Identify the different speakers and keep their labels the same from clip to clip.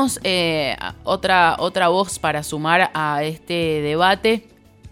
Speaker 1: tenemos otra voz para sumar a este debate.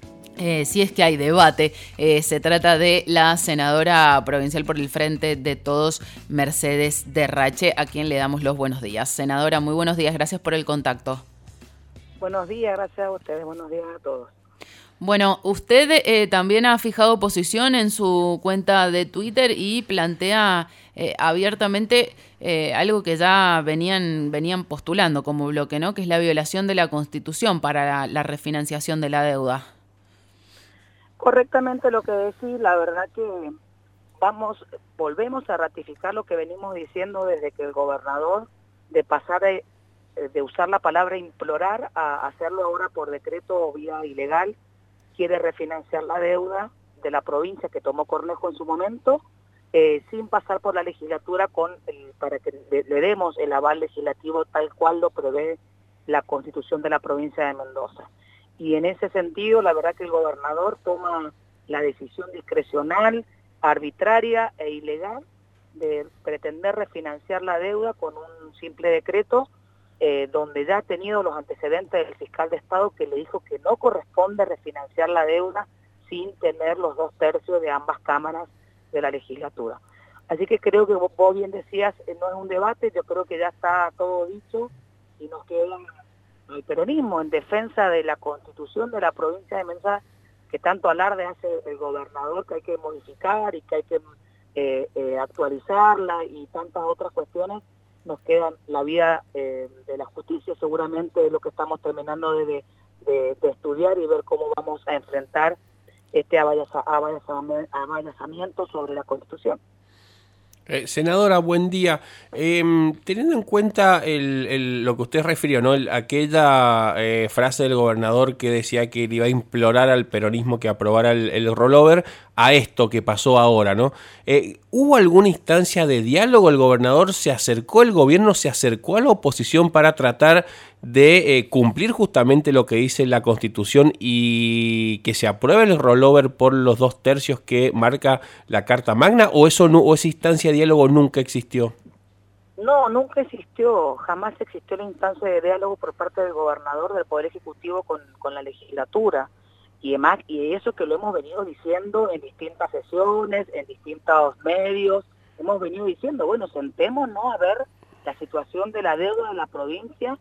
Speaker 1: Si es que hay debate, se trata de la senadora provincial por el Frente de Todos, Mercedes Derrache, a quien le damos los buenos días. Senadora, muy buenos días, gracias por el contacto.
Speaker 2: Buenos días, gracias a ustedes, buenos días a todos.
Speaker 1: Bueno, usted también ha fijado posición en su cuenta de Twitter y plantea abiertamente algo que ya venían postulando como bloque, ¿no? Que es la violación de la Constitución para la refinanciación de la deuda.
Speaker 2: Correctamente lo que decís, la verdad que volvemos a ratificar lo que venimos diciendo desde que el gobernador, de pasar de usar la palabra implorar a hacerlo ahora por decreto o vía ilegal, quiere refinanciar la deuda de la provincia que tomó Cornejo en su momento, sin pasar por la legislatura para que le demos el aval legislativo tal cual lo prevé la Constitución de la provincia de Mendoza. Y en ese sentido, la verdad que el gobernador toma la decisión discrecional, arbitraria e ilegal de pretender refinanciar la deuda con un simple decreto, donde ya ha tenido los antecedentes del fiscal de Estado que le dijo que no corresponde refinanciar la deuda sin tener los 2/3 de ambas cámaras de la legislatura. Así que creo que vos bien decías, no es un debate, yo creo que ya está todo dicho y nos queda el peronismo en defensa de la Constitución de la provincia de Mendoza, que tanto alarde hace el gobernador, que hay que modificar y que hay que actualizarla y tantas otras cuestiones. Nos quedan la vía de la justicia, seguramente es lo que estamos terminando de estudiar y ver cómo vamos a enfrentar este avallazamiento sobre la Constitución.
Speaker 3: Senadora, buen día. Teniendo en cuenta lo que usted refirió, ¿no? Aquella frase del gobernador que decía que le iba a implorar al peronismo que aprobara el rollover, a esto que pasó ahora, ¿no? ¿Hubo alguna instancia de diálogo? ¿El gobernador se acercó, el gobierno se acercó a la oposición para tratar de cumplir justamente lo que dice la Constitución y que se apruebe el rollover por los 2/3 que marca la Carta Magna, o esa instancia de diálogo nunca existió?
Speaker 2: No, nunca existió, jamás existió la instancia de diálogo por parte del gobernador del Poder Ejecutivo con la legislatura. Y además, y eso que lo hemos venido diciendo en distintas sesiones, en distintos medios, hemos venido diciendo, bueno, sentémonos a ver la situación de la deuda de la provincia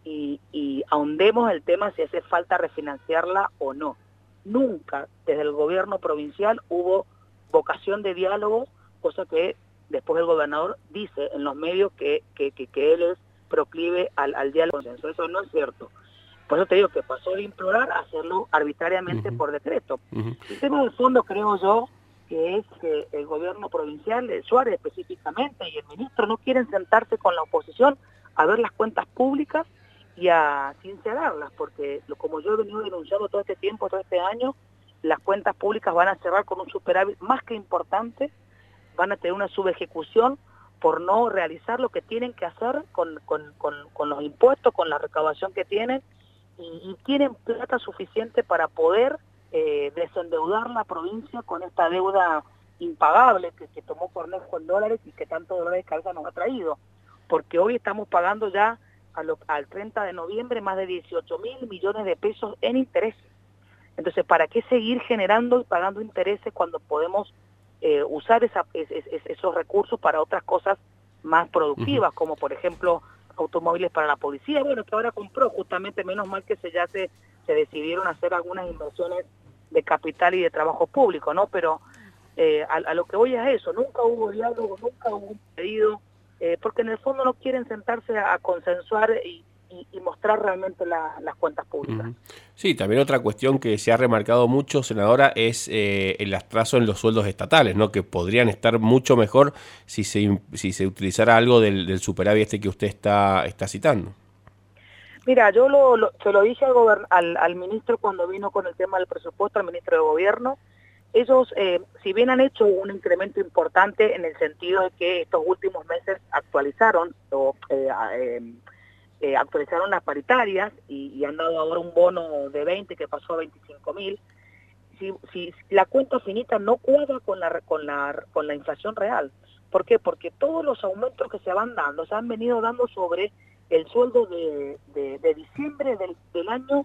Speaker 2: y ahondemos el tema si hace falta refinanciarla o no. Nunca desde el gobierno provincial hubo vocación de diálogo, cosa que después el gobernador dice en los medios que él es proclive al diálogo. Eso no es cierto. Por eso te digo que pasó de implorar a hacerlo arbitrariamente por decreto. El tema de fondo, creo yo, que es que el gobierno provincial, Suárez específicamente, y el ministro no quieren sentarse con la oposición a ver las cuentas públicas y a sincerarlas, porque como yo he venido denunciando todo este tiempo, todo este año, las cuentas públicas van a cerrar con un superávit más que importante, van a tener una subejecución por no realizar lo que tienen que hacer con los impuestos, con la recaudación que tienen, y tienen plata suficiente para poder desendeudar la provincia con esta deuda impagable que tomó Cornejo en dólares y que tanto dolor de cabeza nos ha traído. Porque hoy estamos pagando ya al 30 de noviembre más de 18.000 millones de pesos en intereses. Entonces, ¿para qué seguir generando y pagando intereses cuando podemos usar esos recursos para otras cosas más productivas, como por ejemplo automóviles para la policía? Bueno, que ahora compró, justamente, menos mal que se decidieron hacer algunas inversiones de capital y de trabajo público, ¿no? Pero a lo que voy es eso, nunca hubo diálogo, nunca hubo un pedido, porque en el fondo no quieren sentarse a consensuar y mostrar realmente las cuentas públicas.
Speaker 3: Sí, también otra cuestión que se ha remarcado mucho, senadora, es el atraso en los sueldos estatales, ¿no? Que podrían estar mucho mejor si se utilizara algo del superávit que usted está citando.
Speaker 2: Mira, yo se lo dije al ministro cuando vino con el tema del presupuesto, al ministro de Gobierno. Ellos, si bien han hecho un incremento importante en el sentido de que estos últimos meses actualizaron las paritarias y han dado ahora un bono de 20 que pasó a 25.000, si la cuenta finita no cuadra con la inflación real. ¿Por qué? Porque todos los aumentos que se van dando se han venido dando sobre el sueldo de diciembre del año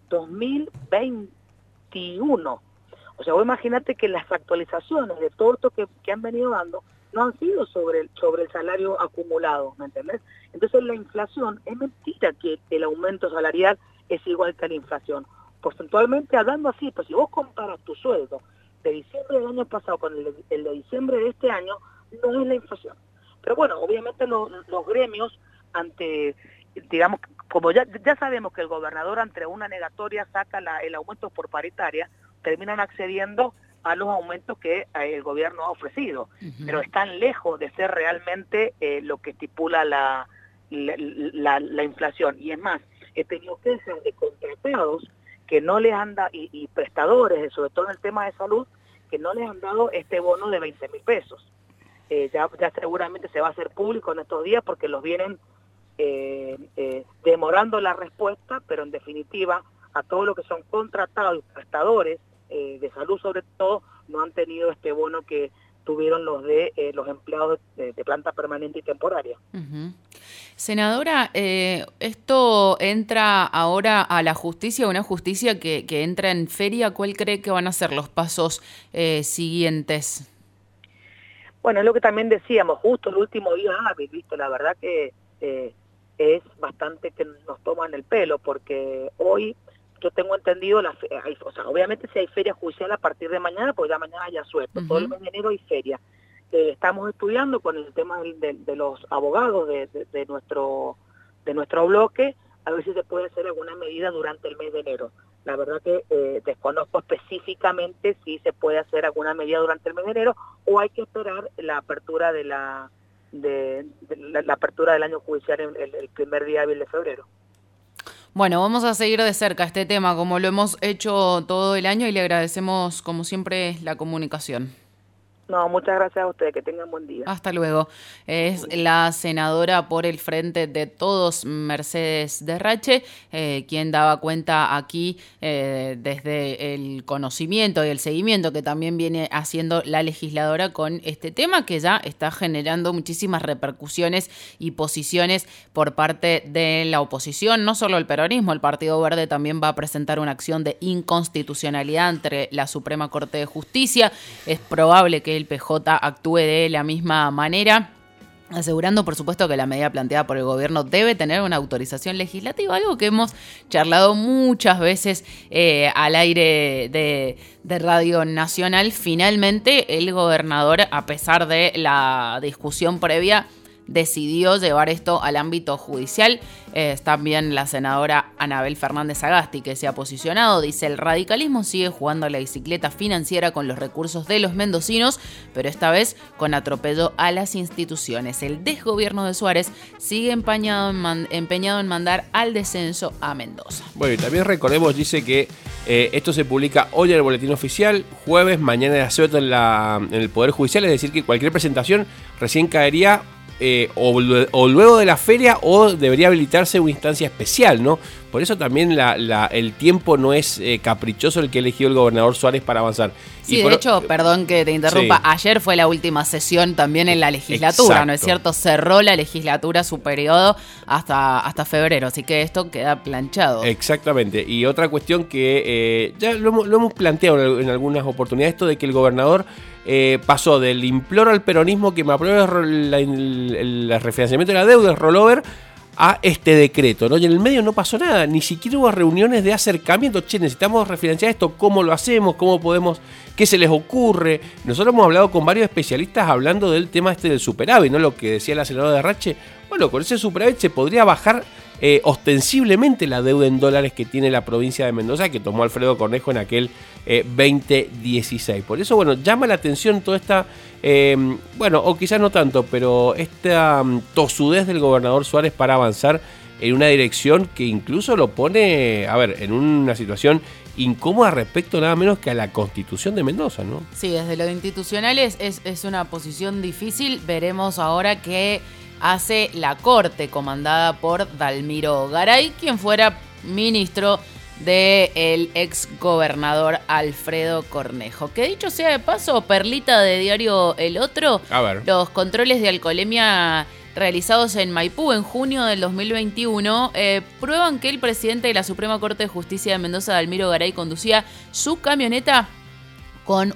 Speaker 2: 2021. O sea, vos imagínate que las actualizaciones de todo esto que han venido dando no han sido sobre el salario acumulado, ¿me entendés? Entonces la inflación, es mentira que el aumento salarial es igual que la inflación. Porcentualmente hablando así, pues si vos comparas tu sueldo de diciembre del año pasado con el de diciembre de este año, no es la inflación. Pero bueno, obviamente los gremios ante, digamos, como ya sabemos que el gobernador ante una negatoria saca el aumento por paritaria, terminan accediendo a los aumentos que el gobierno ha ofrecido, pero están lejos de ser realmente lo que estipula la inflación. Y es más, he tenido quejas de contratados que no les han dado, y prestadores, sobre todo en el tema de salud, que no les han dado este bono de 20.000 pesos. Ya seguramente se va a hacer público en estos días porque los vienen demorando la respuesta, pero en definitiva a todos los que son contratados y prestadores de salud sobre todo, no han tenido este bono que tuvieron los empleados de planta permanente y temporaria.
Speaker 1: Senadora, esto entra ahora a la justicia, una justicia que entra en feria. ¿Cuál cree que van a ser los pasos siguientes?
Speaker 2: Bueno, es lo que también decíamos, justo el último día hábil, ¿viste? La verdad que es bastante que nos toman el pelo, porque hoy yo tengo entendido, o sea, obviamente si hay feria judicial a partir de mañana, pues ya mañana ya suelto, todo el mes de enero hay feria. Estamos estudiando con el tema de los abogados de nuestro bloque, a ver si se puede hacer alguna medida durante el mes de enero. La verdad que desconozco específicamente si se puede hacer alguna medida durante el mes de enero o hay que esperar la apertura la apertura del año judicial el primer día hábil de febrero.
Speaker 1: Bueno, vamos a seguir de cerca este tema como lo hemos hecho todo el año y le agradecemos como siempre la comunicación.
Speaker 2: No, muchas gracias a ustedes, que tengan buen día.
Speaker 1: Hasta luego. Es la senadora por el Frente de Todos, Mercedes Derrache, quien daba cuenta aquí desde el conocimiento y el seguimiento que también viene haciendo la legisladora con este tema que ya está generando muchísimas repercusiones y posiciones por parte de la oposición, no solo el peronismo. El Partido Verde también va a presentar una acción de inconstitucionalidad ante la Suprema Corte de Justicia. Es probable que el PJ actúe de la misma manera, asegurando, por supuesto, que la medida planteada por el gobierno debe tener una autorización legislativa, algo que hemos charlado muchas veces al aire de Radio Nacional. Finalmente, el gobernador, a pesar de la discusión previa, decidió llevar esto al ámbito judicial. También la senadora Anabel Fernández Agasti, que se ha posicionado, dice: el radicalismo sigue jugando a la bicicleta financiera con los recursos de los mendocinos, pero esta vez con atropello a las instituciones. El desgobierno de Suárez sigue empeñado en mandar al descenso a Mendoza.
Speaker 3: Bueno, y también recordemos, dice que esto se publica hoy en el Boletín Oficial, jueves, mañana de asueto en el Poder Judicial, es decir que cualquier presentación recién caería o luego de la feria, o debería habilitarse una instancia especial, ¿no? Por eso también el tiempo no es caprichoso el que eligió el gobernador Suárez para avanzar.
Speaker 1: Sí, de hecho, perdón que te interrumpa, sí. Ayer fue la última sesión también en la legislatura, exacto. ¿No es cierto? Cerró la legislatura su periodo hasta febrero, así que esto queda planchado.
Speaker 3: Exactamente, y otra cuestión que ya lo hemos planteado en algunas oportunidades, esto de que el gobernador pasó del imploro al peronismo que me apruebe el refinanciamiento de la deuda, el rollover, a este decreto, ¿no? Y en el medio no pasó nada, ni siquiera hubo reuniones de acercamiento. Che, necesitamos refinanciar esto, ¿cómo lo hacemos? ¿Cómo podemos? ¿Qué se les ocurre? Nosotros hemos hablado con varios especialistas hablando del tema del superávit, ¿no? Lo que decía la senadora Derrache. Bueno, con ese superávit se podría bajar ostensiblemente la deuda en dólares que tiene la provincia de Mendoza, que tomó Alfredo Cornejo en aquel 2016. Por eso, bueno, llama la atención toda esta, bueno, o quizás no tanto, pero esta tosudez del gobernador Suárez para avanzar en una dirección que incluso lo pone, a ver, en una situación incómoda respecto nada menos que a la Constitución de Mendoza, ¿no?
Speaker 1: Sí, desde lo institucional es una posición difícil. Veremos ahora qué hace la Corte, comandada por Dalmiro Garay, quien fuera ministro del ex gobernador Alfredo Cornejo. Que dicho sea de paso, perlita de diario El Otro,
Speaker 3: a ver,
Speaker 1: los controles de alcoholemia realizados en Maipú en junio del 2021 prueban que el presidente de la Suprema Corte de Justicia de Mendoza, Dalmiro Garay, conducía su camioneta con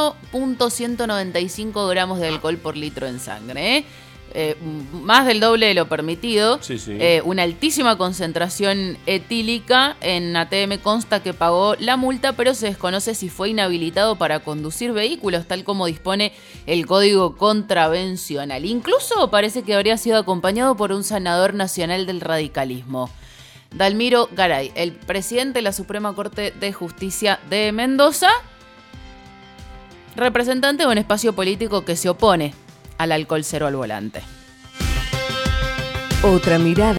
Speaker 1: 1.195 gramos de alcohol por litro en sangre, más del doble de lo permitido.
Speaker 3: Sí, sí.
Speaker 1: Una altísima concentración etílica. En ATM consta que pagó la multa, pero se desconoce si fue inhabilitado para conducir vehículos, tal como dispone el Código Contravencional. Incluso parece que habría sido acompañado por un senador nacional del radicalismo. Dalmiro Garay, el presidente de la Suprema Corte de Justicia de Mendoza, representante de un espacio político que se opone al alcohol cero al volante.
Speaker 4: Otra mirada.